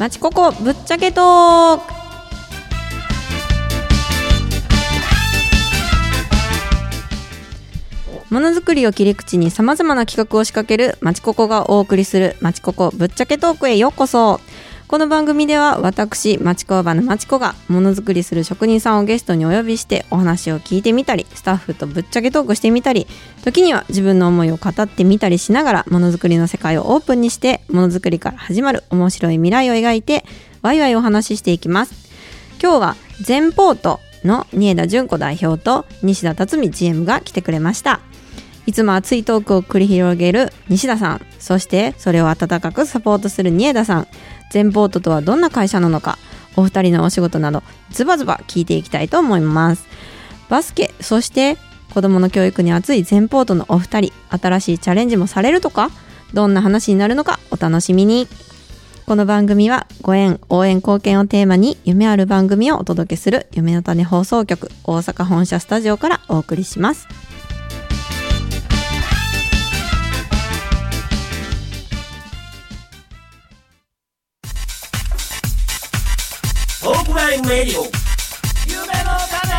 まちここぶっちゃけトーク。ものづくりを切り口にさまざまな企画を仕掛けるまちここがお送りするまちここぶっちゃけトークへようこそ。この番組では私町工場のまちこがものづくりする職人さんをゲストにお呼びしてお話を聞いてみたり、スタッフとぶっちゃけトークしてみたり、時には自分の思いを語ってみたりしながらものづくりの世界をオープンにしてものづくりから始まる面白い未来を描いてワイワイお話ししていきます。今日は全ポートの新枝純子代表と西田辰巳 GM が来てくれました。いつも熱いトークを繰り広げる西田さん、そしてそれを温かくサポートする新枝さん。全ポートとはどんな会社なのか、お二人のお仕事などズバズバ聞いていきたいと思います。バスケ、そして子どもの教育に熱い全ポートのお二人、新しいチャレンジもされるとか、どんな話になるのかお楽しみに。この番組はご縁、応援、貢献をテーマに夢ある番組をお届けする夢の種放送局大阪本社スタジオからお送りします。 トークライブレディオ夢の種。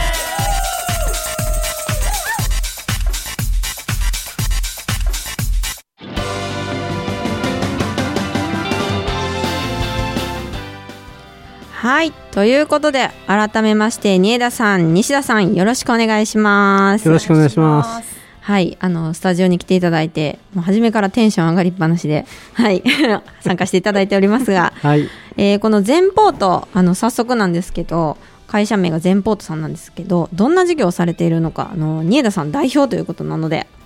はい、ということで改めまして新枝さん、西田さん、よろしくお願いします。 よろしくお願いします。 はい、スタジオに来ていただいて、もう初めからテンション上がりっぱなしで、はい、参加していただいておりますが、 はい、 この全ポート、早速なんですけど、会社名が全ポートさんなんですけど、どんな事業をされているのか、新枝さん代表ということなので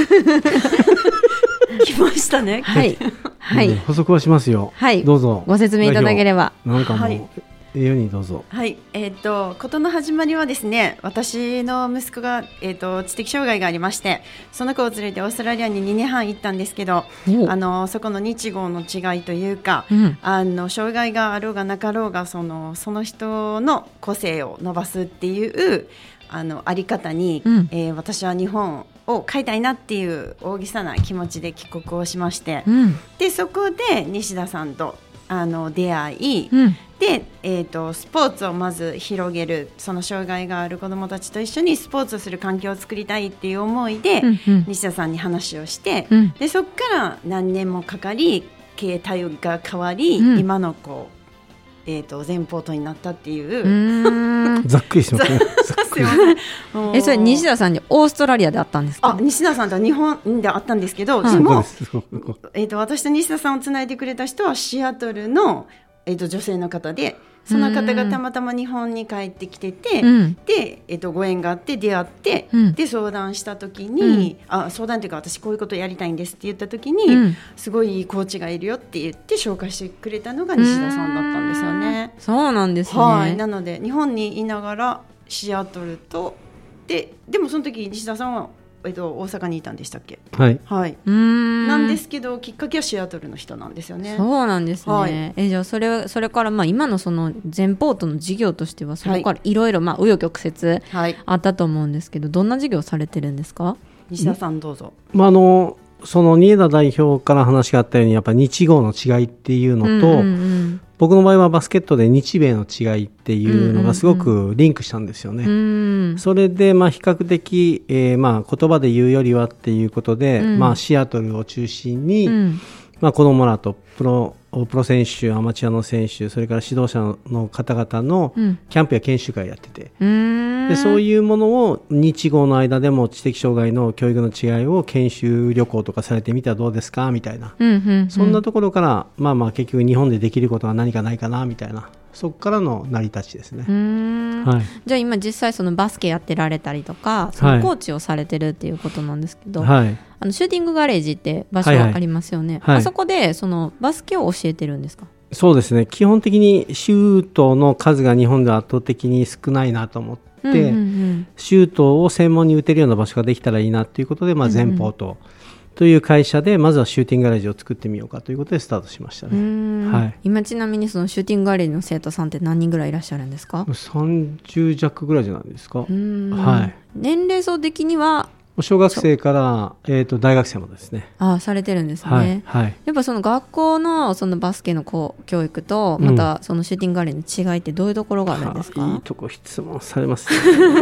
来ましたね。 はい、はい、 補足はしますよ。 はい、 どうぞご説明いただければ。 なんかもう、 はい、 ようにどうぞ。 はい、事の始まりはですね、私の息子が、知的障害がありまして、その子を連れてオーストラリアに2年半行ったんですけど、そこの日豪の違いというか、障害があろうがなかろうがその人の個性を伸ばすっていうあり方に、私は日本を変えたいなっていう大げさな気持ちで帰国をしまして、でそこで西田さんと出会い、でスポーツをまず広げる、その障害がある子どもたちと一緒にスポーツをする環境を作りたいっていう思いで、西田さんに話をして、でそこから何年もかかり形態が変わり、今の全ポートになったっていうざっくりしますね。 それ西田さんにオーストラリアで会ったんですか？ 西田さんとは日本で会ったんですけど、でも私と西田さんをつないでくれた人はシアトルの、女性の方で、その方がたまたま日本に帰ってきてて、で、ご縁があって出会って、で相談した時に、相談というか私こういうことやりたいんですって言った時に、すごいいいコーチがいるよって言って紹介してくれたのが西田さんだったんですよね。 そうなんですね。 はい、なので日本にいながらシアトルとでもその時西田さんは、大阪にいたんでしたっけ？ はい、 はい、なんですけどきっかけはシアトルの人なんですよね。 そうなんですね。 はい、 じゃあそれから、今のその全ポートの事業としてはそこからいろいろ紆余曲折あったと思うんですけど、どんな事業されてるんですか？ 西田さんどうぞ。 その新枝代表から話があったように、やっぱ日豪の違いっていうのと、僕の場合はバスケットで日米の違いっていうのがすごくリンクしたんですよね。それで比較的、言葉で言うよりはっていうことで、シアトルを中心に、子供らとプロ選手、アマチュアの選手、それから指導者の方々のキャンプや研修会やってて、でそういうものを日豪の間でも知的障害の教育の違いを研修旅行とかされてみたらどうですかみたいな、そんなところから結局日本でできることは何かないかなみたいな、そこからの成り立ちですね。 はい、じゃあ今実際そのバスケやってられたりとか、そのコーチをされてるっていうことなんですけど、シューティングガレージって場所ありますよね。あそこでそのバスケを教えてるんですか？ そうですね、基本的にシュートの数が日本では圧倒的に少ないなと思って、シュートを専門に打てるような場所ができたらいいなということで、全ポートという会社でまずはシューティングガレージを作ってみようかということでスタートしましたね。 今ちなみにそのシューティングガレージの生徒さんって何人ぐらいいらっしゃるんですか？ 30弱ぐらいじゃないですか。年齢層的には小学生から、大学生もですね。 されてるんですね。 はいはい、 やっぱその学校のそのバスケの教育とまたそのシューティングガレーの違いってどういうところがあるんですか？ いいとこ質問されますね。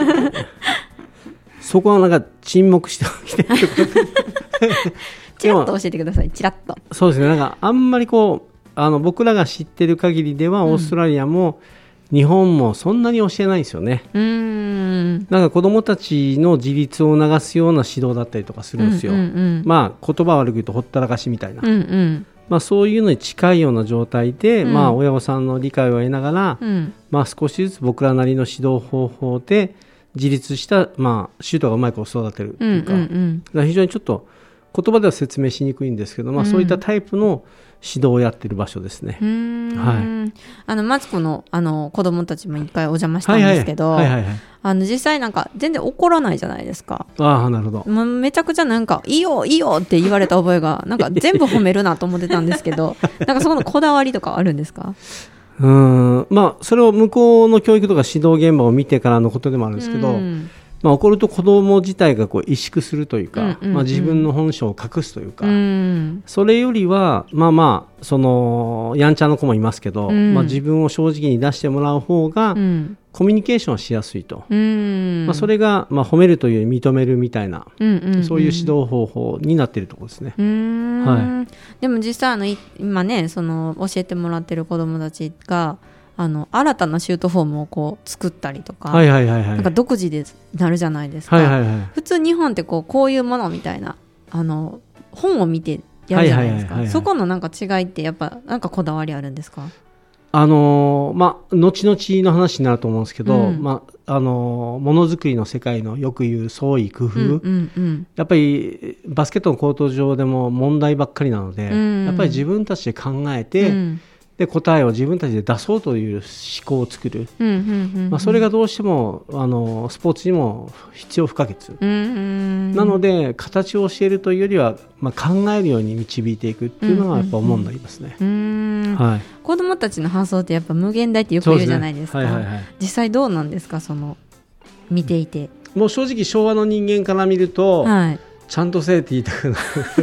そこはなんか沈黙しておきたいところ。 チラッと教えてください。チラッと。 そうですね。なんかあんまりこう僕らが知ってる限りでは、オーストラリアも日本もそんなに教えないんですよね。なんか子どもたちの自立を促すような指導だったりとかするんですよ。まあ言葉悪く言うとほったらかしみたいな、まあ、そういうのに近いような状態で、まあ、親御さんの理解を得ながら、まあ、少しずつ僕らなりの指導方法で自立した、まあ、シュートがうまい子を育てるというか、だから非常にちょっと言葉では説明しにくいんですけど、まあ、そういったタイプの指導をやっている場所ですね。 マツコの、子供たちも一回お邪魔したんですけど、実際なんか全然怒らないじゃないですか。 なるほど。 めちゃくちゃなんかいいよいいよって言われた覚えがなんか全部褒めるなと思ってたんですけどなんかそこのこだわりとかあるんですか？ まあ、それを向こうの教育とか指導現場を見てからのことでもあるんですけど、まあ、怒ると子ども自体がこう萎縮するというか、まあ、自分の本性を隠すというか、それよりはまあそのやんちゃな子もいますけど、まあ、自分を正直に出してもらう方がコミュニケーションしやすいと、まあ、それがまあ褒めるというより認めるみたいな、そういう指導方法になっているところですね。 でも実際今ねその教えてもらってる子どもたちが新たなシュートフォームをこう作ったりとか、なんか独自でなるじゃないですか。普通日本ってこういうものみたいな本を見てやるじゃないですか。そこのなんか違いってやっぱなんかこだわりあるんですか？ まあ、後々の話になると思うんですけど、まあ、ものづくりの世界のよく言う創意工夫、やっぱりバスケットのコート上でも問題ばっかりなので、やっぱり自分たちで考えて、で答えを自分たちで出そうという思考を作る、まあ、それがどうしてもスポーツにも必要不可欠、なので形を教えるというよりは、まあ、考えるように導いていくっていうのがやっぱ思うんになりますね。 子どもたちの発想ってやっぱ無限大ってよく言うじゃないですか。実際どうなんですか、見ていて。 もう正直昭和の人間から見ると、ちゃんとせえって言いたくな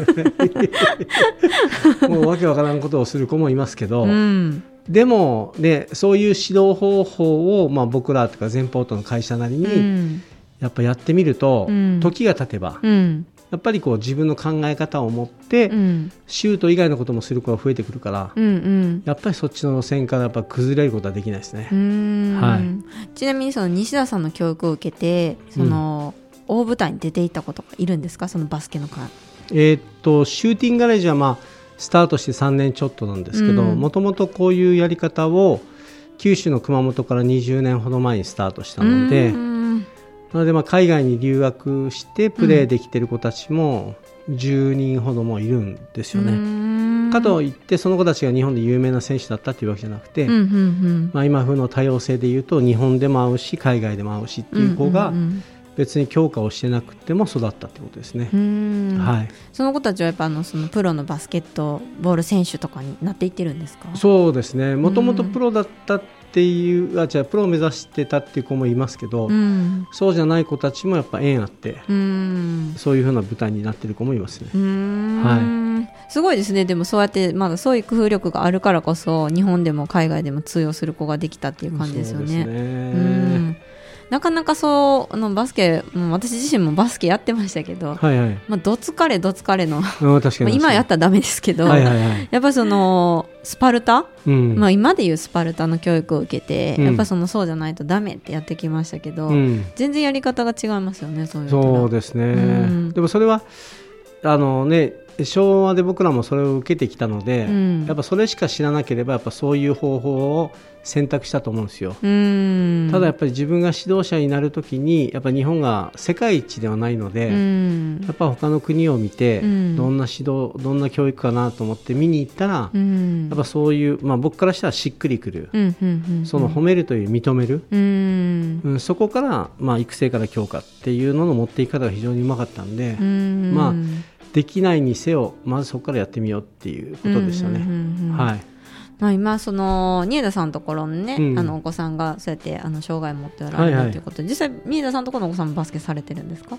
るもうわけわからんことをする子もいますけど、でも、ね、そういう指導方法を、まあ、僕らとか前方との会社なりに、やっぱやってみると、時が経てば、やっぱりこう自分の考え方を持って、シュート以外のこともする子が増えてくるから、やっぱりそっちの路線からやっぱ崩れることはできないですね。 ちなみにその西田さんの教育を受けて大舞台に出ていったことがいるんですか、そのバスケの間。 シューティングガレージは、まあ、スタートして3年ちょっとなんですけど、もともとこういうやり方を九州の熊本から20年ほど前にスタートしたので、なのでまあ海外に留学してプレーできている子たちも10人ほどもいるんですよね。かといってその子たちが日本で有名な選手だったというわけじゃなくて、まあ、今風の多様性でいうと日本でも合うし海外でも合うしっていう子が別に強化をしてなくても育ったってことですね。 その子たちはやっぱそのプロのバスケットボール選手とかになっていってるんですか？そうですね、もともとプロだったっていうじゃあプロを目指してたっていう子もいますけど、そうじゃない子たちもやっぱ縁あって、そういう風な舞台になってる子もいますね。すごいですね。でもそうやってまだそういう工夫力があるからこそ日本でも海外でも通用する子ができたっていう感じですよね。そうですね。なかなかバスケ、私自身もバスケやってましたけど、まあ、どつかれのまあ今やったらダメですけど、やっぱスパルタ、まあ、今でいうスパルタの教育を受けて、やっぱそうじゃないとダメってやってきましたけど、全然やり方が違いますよね。そうですね。でもそれは昭和で僕らもそれを受けてきたので、やっぱそれしか知らなければやっぱそういう方法を選択したと思うんですよ。ただやっぱり自分が指導者になるときにやっぱ日本が世界一ではないので、やっぱ他の国を見て、どんな指導どんな教育かなと思って見に行ったら、やっぱそういう、まあ、僕からしたらしっくりくる、その褒めるという認める、そこから、まあ、育成から強化っていうのの持っていき方が非常にうまかったんで、まあできないにせよまずそこからやってみようっていうことでしたね。まあ、今新枝さんのところのね、お子さんがそうやって障害を持っておられるということで、実際新枝さんのところのお子さんもバスケされてるんですか？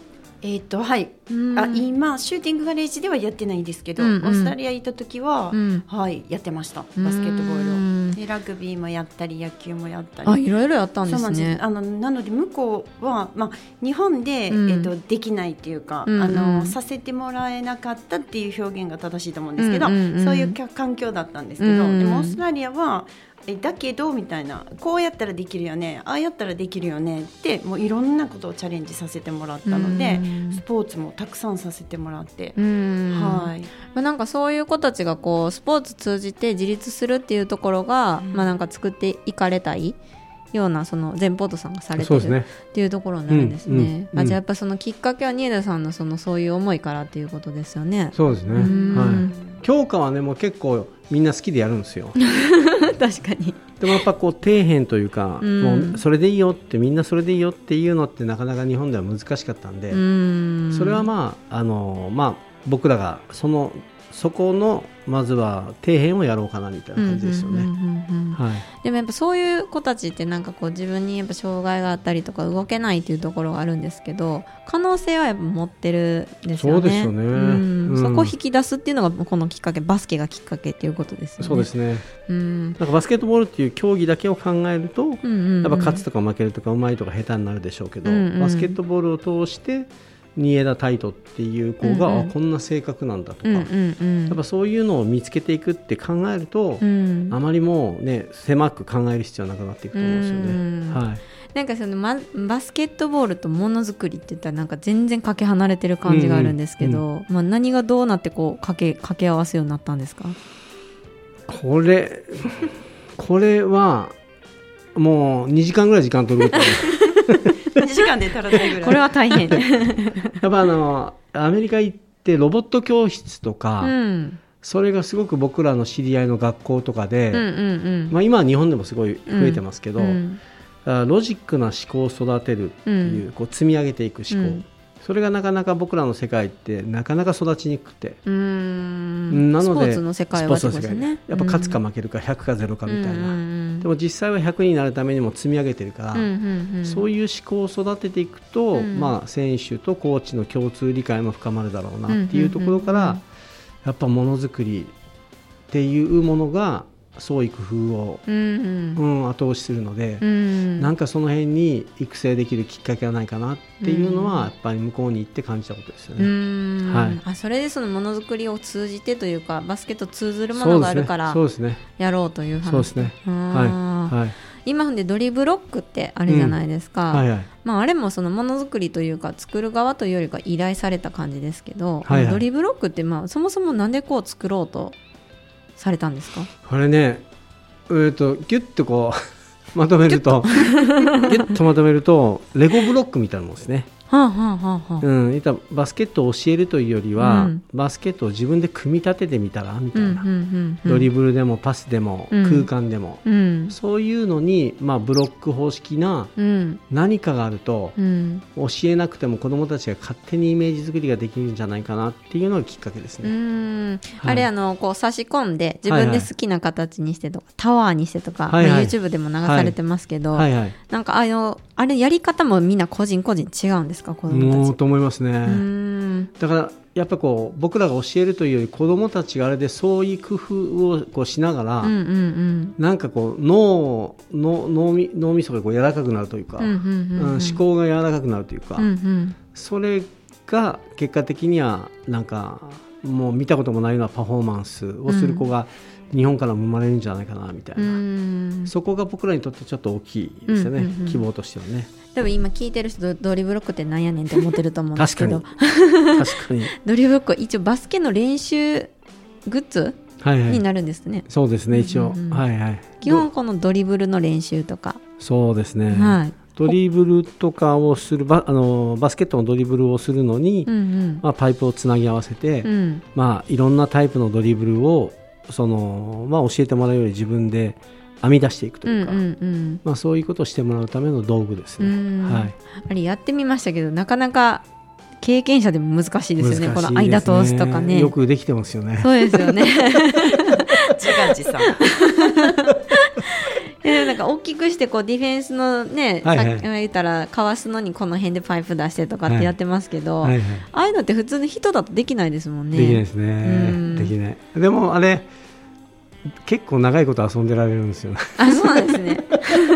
はい、今シューティングガレージではやってないですけど、オーストラリア行った時は、はい、やってました。バスケットボールをでラグビーもやったり野球もやったり、 いろいろやったんですね。 なので向こうは、日本で、できないっていうか、させてもらえなかったっていう表現が正しいと思うんですけど、そういう環境だったんですけど、でもオーストラリアはだけどみたいな、こうやったらできるよね、ああやったらできるよねって、もういろんなことをチャレンジさせてもらったので、スポーツもたくさんさせてもらって、はい、 なんかそういう子たちがこうスポーツ通じて自立するっていうところが、なんか作っていかれたいような、その前ポートさんがされてるっていうところになるんですね。じゃあやっぱそのきっかけは新枝さんのそういう思いからっていうことですよね。 そうですね、はい、教科はねもう結構みんな好きでやるんですよ確かに。 でもやっぱこう底辺というか、もうそれでいいよって、みんなそれでいいよっていうのってなかなか日本では難しかったんで、それは僕らがそこのまずは底辺をやろうかなみたいな感じですよね。 でもやっぱそういう子たちってなんかこう自分にやっぱ障害があったりとか動けないっていうところがあるんですけど、可能性はやっぱ持ってるんですよね。 そうですよね、 そこを引き出すっていうのがこのきっかけ、バスケがきっかけっていうことですよね。 そうですね、なんかバスケットボールっていう競技だけを考えると、やっぱ勝つとか負けるとか上手いとか下手になるでしょうけど、バスケットボールを通して新枝タイトっていう子が、こんな性格なんだとか、やっぱそういうのを見つけていくって考えると、あまりもうね狭く考える必要はなくなっていくと思うんですよね。はい、 なんかそのバスケットボールとものづくりって言ったらなんか全然かけ離れてる感じがあるんですけど、何がどうなってこう掛け合わせようになったんですか？ これはもう2時間ぐらい時間取ること 2時間で足らないぐらいこれは大変やっぱアメリカ行ってロボット教室とか、それがすごく僕らの知り合いの学校とかで、今は日本でもすごい増えてますけど、ロジックな思考を育てるっていう、こう積み上げていく思考、それがなかなか僕らの世界ってなかなか育ちにくくて、なのでスポーツの世界はですね、 やっぱ勝つか負けるか100か0かみたいな、でも実際は100になるためにも積み上げてるから、そういう思考を育てていくと、選手とコーチの共通理解も深まるだろうなっていうところから、やっぱものづくりっていうものが創意工夫を、後押しするので、なんかその辺に育成できるきっかけはないかなっていうのは、やっぱり向こうに行って感じたことですよね。 それでそのものづくりを通じてというか、バスケット通ずるものがあるからやろうという話。 そうですね、 今でドリブロックってあるじゃないですか。あれもそのものづくりというか作る側というよりか依頼された感じですけど、ドリブロックってそもそもなんでこう作ろうとされたんですか？ これね、ギュッとこうまとめるとレゴブロックみたいなものですね。バスケットを教えるというよりは、バスケットを自分で組み立ててみたらみたいな、ドリブルでもパスでも、空間でも、そういうのに、ブロック方式な何かがあると、教えなくても子どもたちが勝手にイメージ作りができるんじゃないかなっていうのがきっかけですね。 あれこう差し込んで自分で好きな形にしてとか、タワーにしてとか、YouTube でも流されてますけど、なんかあれやり方もみんな個人個人違うんですか？子どもたちと思いますね。だからやっぱこう僕らが教えるというより、子どもたちがあれで創意工夫をこうしながら、なんかこう脳みそがこう柔らかくなるというか、思考が柔らかくなるというか、それが結果的にはなんかもう見たこともないようなパフォーマンスをする子が日本からも生まれるんじゃないかなみたいな、そこが僕らにとってちょっと大きいですよね、希望としてはね。 でも今聞いてる人ドリブロックってなんやねんって思ってると思うんですけど確かにドリブロックは一応バスケの練習グッズになるんですね。 そうですね、一応、 基本このドリブルの練習とか。 そうですね、ドリブルとかをするバスケットのドリブルをするのに、パイプをつなぎ合わせて、いろんなタイプのドリブルを教えてもらうより自分で編み出していくというか、そういうことをしてもらうための道具ですね。 あれやってみましたけど、なかなか経験者でも難しいですよね。この間通すとかね。 よくできてますよね。 そうですよね。 自画自賛なんか大きくしてこうディフェンスのね、 はいはいさっき言ったらかわすのにこの辺でパイプ出してとかってやってますけど、 はいはい、 ああいうのって普通の人だとできないですもんね。 できないですね。できない。でもあれ結構長いこと遊んでられるんですよね。 あ、そうなんですね。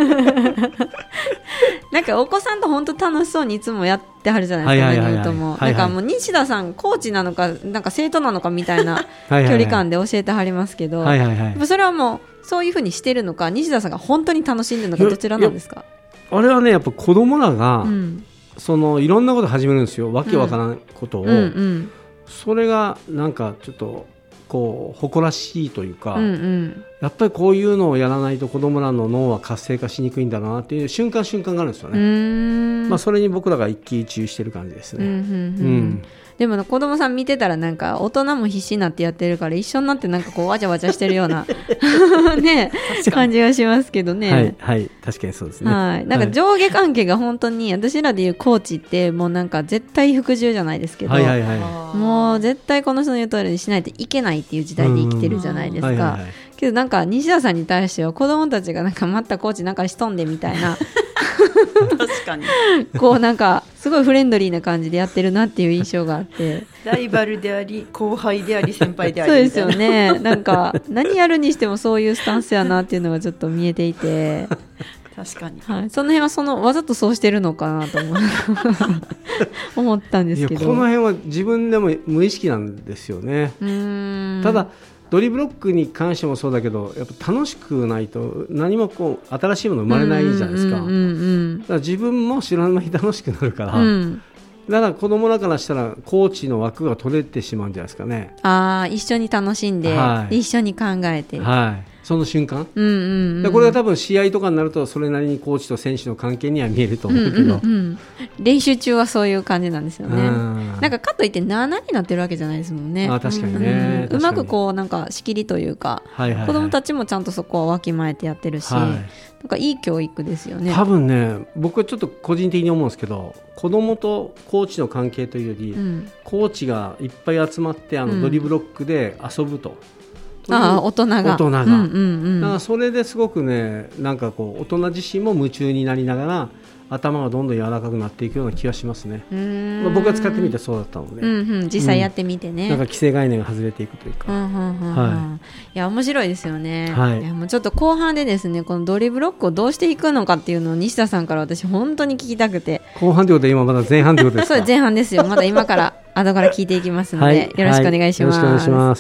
なんかお子さんと本当楽しそうにいつもやってはるじゃないですか、何言うとも。なんかもう西田さんコーチなのかなんか生徒なのかみたいな距離感で教えてはりますけど、それはもうそういう風にしてるのか、西田さんが本当に楽しんでるのか、どちらなんですか？ あれはね、やっぱ子供らが、そのいろんなこと始めるんですよ。わけわからんことを、それがなんかちょっとこう誇らしいというか、やっぱりこういうのをやらないと子供らの脳は活性化しにくいんだなっていう瞬間があるんですよね。まあ、それに僕らが一喜一憂してる感じですね。 でも子供さん見てたらなんか大人も必死になってやってるから一緒になってなんかこうわちゃわちゃしてるようなね感じがしますけどね。 はい、はい、確かにそうですね。 はい、なんか上下関係が本当に私らでいうコーチってもうなんか絶対服従じゃないですけど、もう絶対この人の言う通りにしないといけないっていう時代で生きてるじゃないですか。けどなんか西田さんに対しては子供たちがなんかまたコーチなんかしとんでみたいな確かにこうなんかすごいフレンドリーな感じでやってるなっていう印象があって、 ライバルであり後輩であり先輩でありそうですよね。なんか何やるにしてもそういうスタンスやなっていうのがちょっと見えていて確かに、 はい、その辺はわざとそうしてるのかなと思ったんですけど、 この辺は自分でも無意識なんですよね。ただドリブロックに関してもそうだけど、やっぱ楽しくないと何もこう新しいもの生まれないじゃないですか。だから自分も知らない楽しくなるから、だから子供らからしたらコーチの枠が取れてしまうんじゃないですかね。 一緒に楽しんで、一緒に考えて、その瞬間、これが多分試合とかになるとそれなりにコーチと選手の関係には見えると思うけど、 練習中はそういう感じなんですよね。なんかかといって7になってるわけじゃないですもんね。 確かにね、 うまくこうなんか仕切りというか、子供たちもちゃんとそこはわきまえてやってるし、なんかいい教育ですよね。 多分ね、僕はちょっと個人的に思うんですけど、子供とコーチの関係というより、コーチがいっぱい集まってドリブロックで遊ぶと、 大人が、だからそれですごくね、なんかこう大人自身も夢中になりながら頭がどんどん柔らかくなっていくような気がしますね。僕が使ってみてそうだったので、 実際やってみてね、 なんか既成概念が外れていくというか、 いや面白いですよね。いやもうちょっと後半でですね、このドリブロックをどうしていくのかっていうのを西田さんから私本当に聞きたくて。 後半ということで今まだ前半ということですか？ そう、前半ですよ。まだ今から後から聞いていきますので、よろしくお願いします。 よろしくお願いします。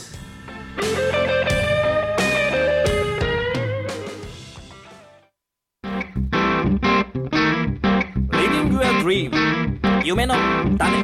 夢の種。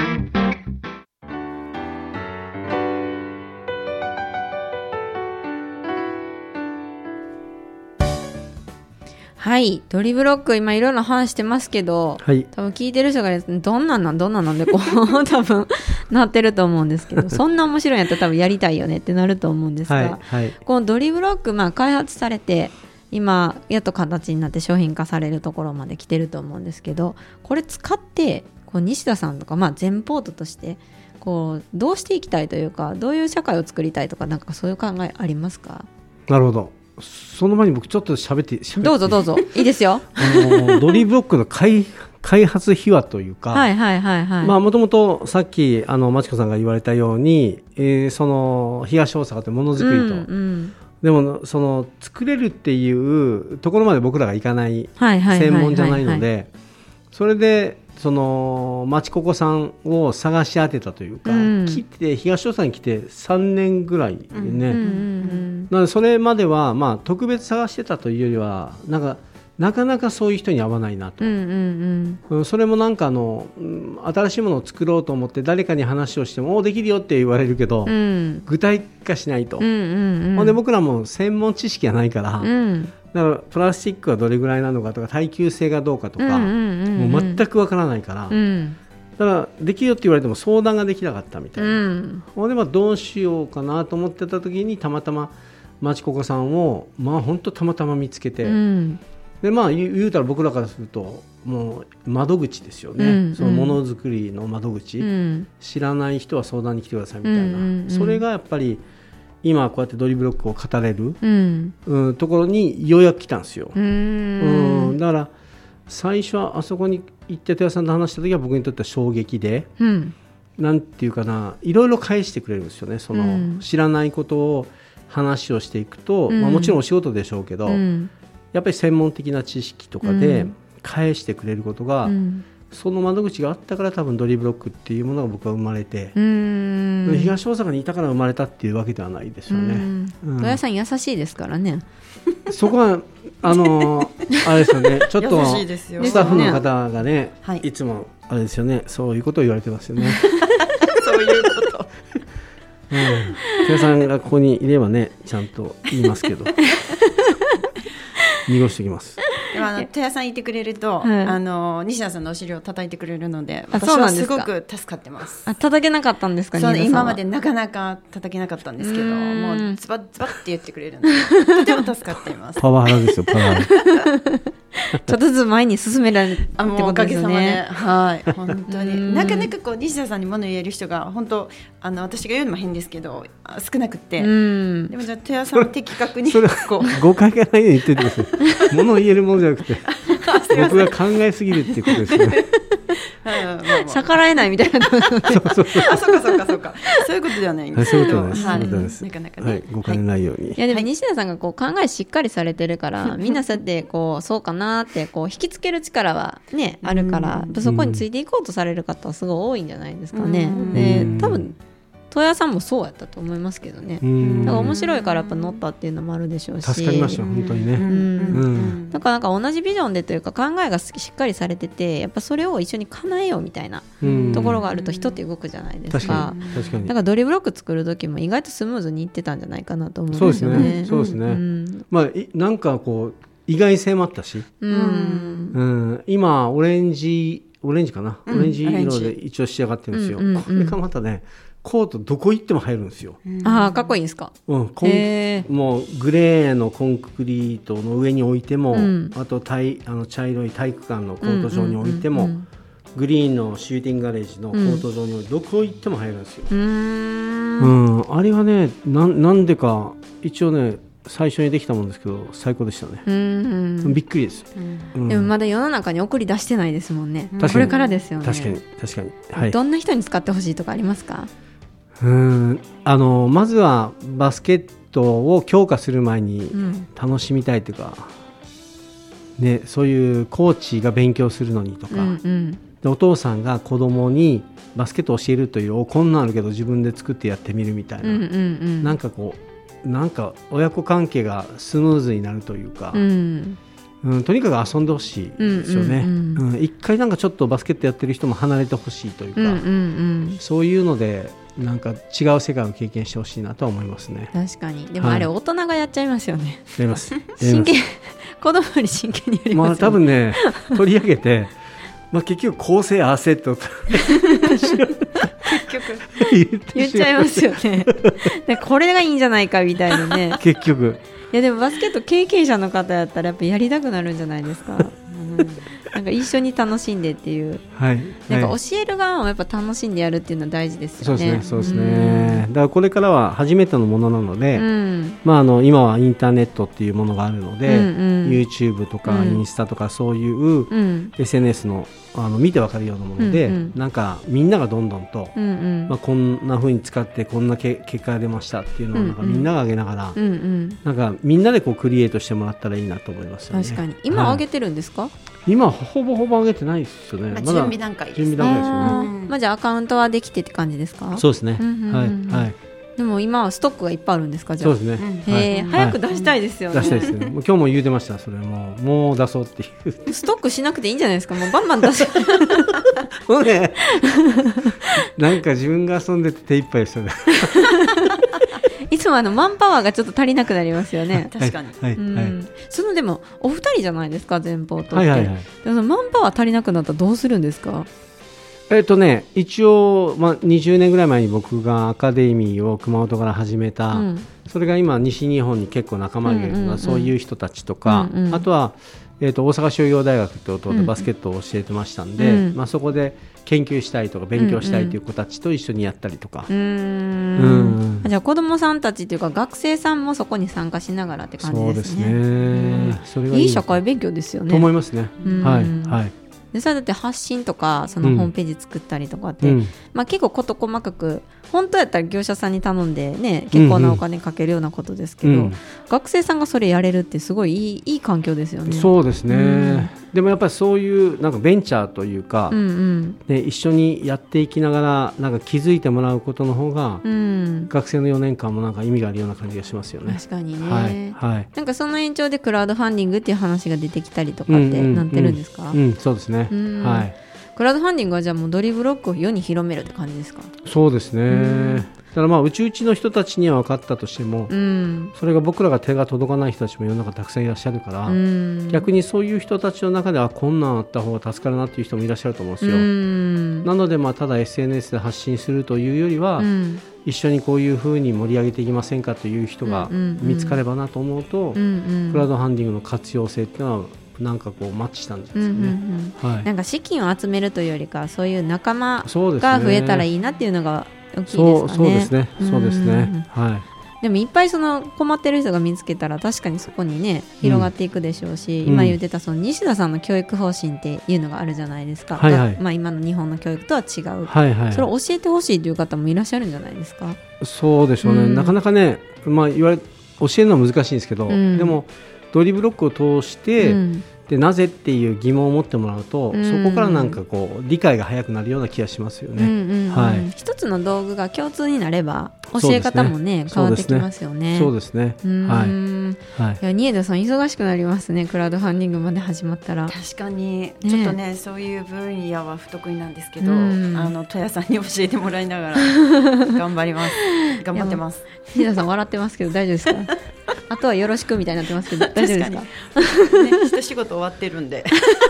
はい、ドリブロック今いろんな話してますけど、多分聞いてる人がどんなんなんでこう多分なってると思うんですけど、そんな面白いんやったら多分やりたいよねってなると思うんですが、このドリブロック、開発されて今やっと形になって商品化されるところまで来てると思うんですけど、これ使ってこう西田さんとか、全ポートとしてこうどうしていきたいというか、どういう社会を作りたいとか、なんかそういう考えありますか？ なるほど。その前に僕ちょっと喋ってどうぞいいですよ。 ドリブロックの開発秘話というか、もともとさっきまちこさんが言われたように、その東大阪ってものづくりと、でもその作れるっていうところまで僕らが行かない専門じゃないので、それでそのまちここさんを探し当てたというか、来て東大阪に来て3年ぐらいでね、なのでそれまでは特別探してたというよりはなかなかそういう人に会わないなと、それもなんか新しいものを作ろうと思って誰かに話をしてもできるよって言われるけど、具体化しないと、で僕らも専門知識がないから、だからプラスチックはどれぐらいなのかとか耐久性がどうかとか、もう全くわからないから、だからできるよって言われても相談ができなかったみたいな、でどうしようかなと思ってた時にたまたままちここさんを本当たまたま見つけて、で言うたら僕らからするともう窓口ですよね、そのものづくりの窓口、知らない人は相談に来てくださいみたいな、それがやっぱり今こうやってドリブロックを語れる、ところにようやく来たんですよ。だから最初はあそこに行って戸谷さんと話した時は僕にとっては衝撃で、なんていうかないろいろ返してくれるんですよね。その、知らないことを話をしていくと、もちろんお仕事でしょうけど、やっぱり専門的な知識とかで返してくれることが、その窓口があったから多分ドリブロックっていうものが僕は生まれて、東大阪にいたから生まれたっていうわけではないですよね。戸谷さん優しいですからね。 そこはあれですよね、ちょっとスタッフの方がね、いつもあれですよね、そういうことを言われてますよね。 そういうこと。 戸谷さんがここにいればね、ちゃんと言いますけど濁しておきます。 でも戸谷さんいてくれると、西田さんのお尻を叩いてくれるので、私はすごく助かってます。 叩けなかったんですか？ 今までなかなか叩けなかったんですけど、もうズバッズバッって言ってくれるので、とても助かっています。 パワハラですよ、パワハラ。 ちょっとずつ前に進められるってことですね。 はい、本当になかなかこう西田さんに物言える人が本当私が言うのも変ですけど少なくて、でもじゃあ戸谷さんは的確にこう誤解がないように言っててください。物を言えるものじゃなくて僕が考えすぎるっていうことですね。 逆らえないみたいな。 そうかそういうことではないんですけど、なかなかね、 誤解のないように。 いやでも西田さんがこう考えしっかりされてるからみんなそうやってこうそうかなってこう引きつける力はねあるから、そこについていこうとされる方はすごい多いんじゃないですかね。で多分戸谷さんもそうやったと思いますけどね。だから面白いからやっぱ乗ったっていうのもあるでしょうし、 助かりました本当にね。 だからなんか同じビジョンでというか考えがしっかりされてて、やっぱそれを一緒に叶えようみたいなところがあると人って動くじゃないですか。 確かに。 だからドリブロック作る時も意外とスムーズにいってたんじゃないかなと思うんですよね。 そうですね。まあなんかこう意外性もあったし、今オレンジかな、オレンジ色で一応仕上がってるんですよ。これがまたね、コートどこ行っても入るんですよ。 かっこいいんですか？ もうグレーのコンクリートの上に置いても、あと茶色い体育館のコート上に置いても、グリーンのシューティングガレージのコート上に置いてどこ行っても入るんですよ。あれはね、なんでか一応ね最初にできたもんですけど最高でしたね。びっくりです。 でもまだ世の中に送り出してないですもんね。これからですよね。 確かに。 どんな人に使ってほしいとかありますか？ まずはバスケットを強化する前に楽しみたいというか、ね、そういうコーチが勉強するのにとか、でお父さんが子供にバスケットを教えるというこんなんあるけど自分で作ってやってみるみたいな、なんかこうなんか親子関係がスムーズになるというか、とにかく遊んでほしいですよね。一回なんかちょっとバスケットやってる人も離れてほしいというか、そういうのでなんか違う世界を経験してほしいなとは思いますね。 確かに。でもあれ大人がやっちゃいますよね。 やります。 真剣子供より真剣にやりますよね。 多分ね取り上げて、結局構成合わせとか言っちゃいますよね。でこれがいいんじゃないかみたいなね。 結局。 いやでもバスケット経験者の方やったらやっぱやりたくなるんじゃないですか。なんか一緒に楽しんでっていう、なんか教える側もやっぱ楽しんでやるっていうのは大事ですよね。 そうですね。だからこれからは初めてのものなので、今はインターネットっていうものがあるので、YouTube とかインスタとかそういう、SNS の見てわかるようなもので、なんかみんながどんどんと、こんな風に使ってこんな結果が出ましたっていうのをなんかみんなが上げながら、なんかみんなでこうクリエイトしてもらったらいいなと思いますよね。 確かに。今上げてるんですか？ 今ほぼ上げてないですよね。 準備段階です。 準備段階ですよね。 じゃあアカウントはできてって感じですか？ そうですね。はい。 でも今はストックがいっぱいあるんですか？じゃあ。 そうですね。 早く出したいですよね。 出したいですね。今日も言うてました。それもう出そうっていう。 ストックしなくていいんじゃないですか？もうバンバン出して。 もうね。なんか自分が遊んでて手一杯ですよね。 いつもマンパワーがちょっと足りなくなりますよね。 確かに。 そのでもお二人じゃないですか前方とって。でもマンパワー足りなくなったらどうするんですか？ 一応、20年ぐらい前に僕がアカデミーを熊本から始めた、それが今西日本に結構仲間がいるのはそういう人たちとか、あとは、大阪商業大学ってところでバスケットを教えてましたんで、そこで研究したいとか勉強したいという子たちと一緒にやったりとか、 じゃあ子どもさんたちというか学生さんもそこに参加しながらって感じですね。 そうですね。それはいい社会勉強ですよね。 と思いますね。はいはい。 でそれだって発信とかそのホームページ作ったりとかって、結構事細かく本当やったら業者さんに頼んでね結構なお金かけるようなことですけど、学生さんがそれやれるってすごいいい環境ですよね。 そうですね、でもやっぱりそういうなんかベンチャーというか、で一緒にやっていきながらなんか気づいてもらうことの方が、学生の4年間もなんか意味があるような感じがしますよね。 確かにね、なんかその延長でクラウドファンディングっていう話が出てきたりとかってなってるんですか？ そうですね、 クラウドファンディングはじゃあもうドリブロックを世に広めるって感じですか？ そうですね。だからうちの人たちには分かったとしても、それが僕らが手が届かない人たちも世の中たくさんいらっしゃるから、逆にそういう人たちの中ではこんなんあった方が助かるなっていう人もいらっしゃると思うんですよ。なのでただ SNS で発信するというよりは、一緒にこういうふうに盛り上げていきませんかという人が見つかればなと思うと、クラウドファンディングの活用性っていうのはなんかこうマッチしたんですよね。 なんか資金を集めるというよりかそういう仲間が増えたらいいなっていうのが大きいですかね。 そうですね。そうですね。 でもいっぱいその困ってる人が見つけたら確かにそこにね広がっていくでしょうし、今言ってたその西田さんの教育方針っていうのがあるじゃないですか。今の日本の教育とは違う、それを教えてほしいという方もいらっしゃるんじゃないですか？ そうでしょうね、なかなかね、教えるのは難しいんですけど、でもドリブロックを通して、でなぜっていう疑問を持ってもらうと、そこからなんかこう理解が早くなるような気がしますよね。一つの道具が共通になれば教え方もね変わってきますよね。 そうですね。 いや新枝さん忙しくなりますね。クラウドファンディングまで始まったら。 確かにちょっとねそういう分野は不得意なんですけど、戸谷さんに教えてもらいながら頑張ってます。 新枝さん笑ってますけど大丈夫ですか？あとはよろしくみたいになってますけど大丈夫ですか？ 一仕事終わってるんで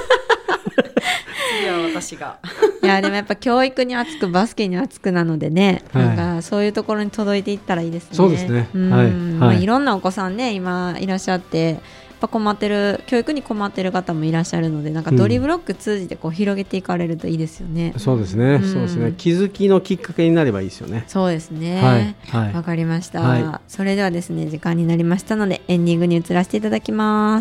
次は私が。 いやでもやっぱ教育に熱くバスケに熱くなのでね、なんかそういうところに届いていったらいいですね。 そうですね。 いろんなお子さんね今いらっしゃって、やっぱ困ってる教育に困ってる方もいらっしゃるので、なんかドリブロック通じてこう広げていかれるといいですよね。 そうですね。そうですね。気づきのきっかけになればいいですよね。 そうですね。わかりました。それではですね時間になりましたのでエンディングに移らせていただきます。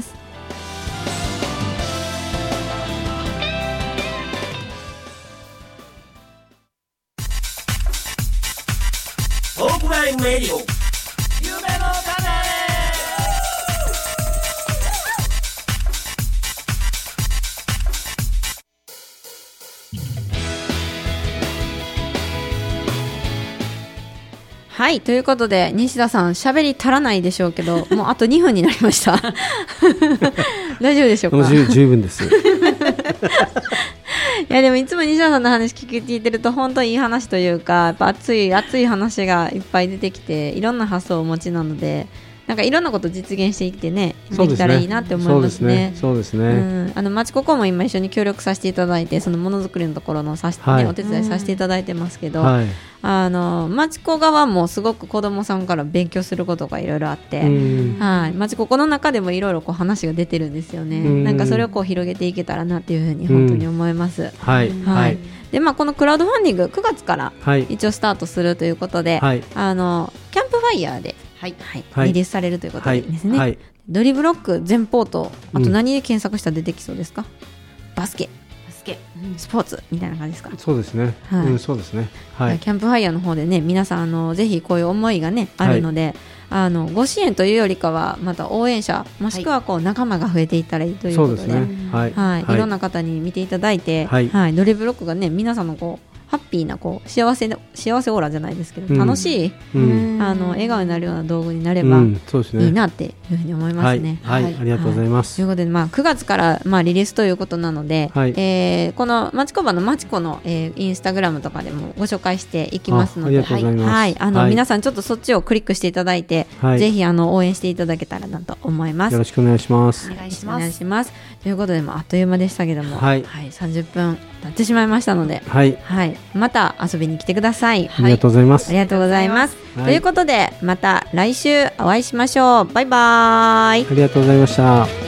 トークライブレディオ夢の種。 はい、ということで西田さん喋り足らないでしょうけどもうあと2分になりました大丈夫でしょうか？ 十分ですいやでもいつも西田さんの話聞いてると本当にいい話というか、やっぱ熱い話がいっぱい出てきていろんな発想をお持ちなので、なんかいろんなこと実現していってねできたらいいなって思いますね。 そうですね。 まちここも今一緒に協力させていただいて、そのものづくりのところのお手伝いさせていただいてますけど、まちこ側もすごく子どもさんから勉強することがいろいろあって、まちここの中でもいろいろ話が出てるんですよね。なんかそれをこう広げていけたらなっていうふうに本当に思います。でこのクラウドファンディング9月から一応スタートするということで、キャンプファイヤーでリリースされるということですね。ドリブロック全ポート、あと何で検索したら出てきそうですか？バスケ、スポーツみたいな感じですか？ そうですね。そうですね。 キャンプファイヤーの方でね皆さんぜひこういう思いがねあるので、ご支援というよりかはまた応援者もしくはこう仲間が増えていったらいいということで、いろんな方に見ていただいて、ドリブロックがね皆さんのこうハッピーなこう幸せオーラじゃないですけど、楽しい、笑顔になるような道具になればいいなっていうふうに思いますね。 ありがとうございます。 ということで、9月からリリースということなので、このまちこばのまちこの、インスタグラムとかでもご紹介していきますので、皆さんちょっとそっちをクリックしていただいて、ぜひ応援していただけたらなと思います。 よろしくお願いします。 お願いします。ということで、あっという間でしたけども、30分経ってしまいましたので、また遊びに来てください。 ありがとうございます。 ありがとうございます。ということでまた来週お会いしましょう。バイバイ。 ありがとうございました。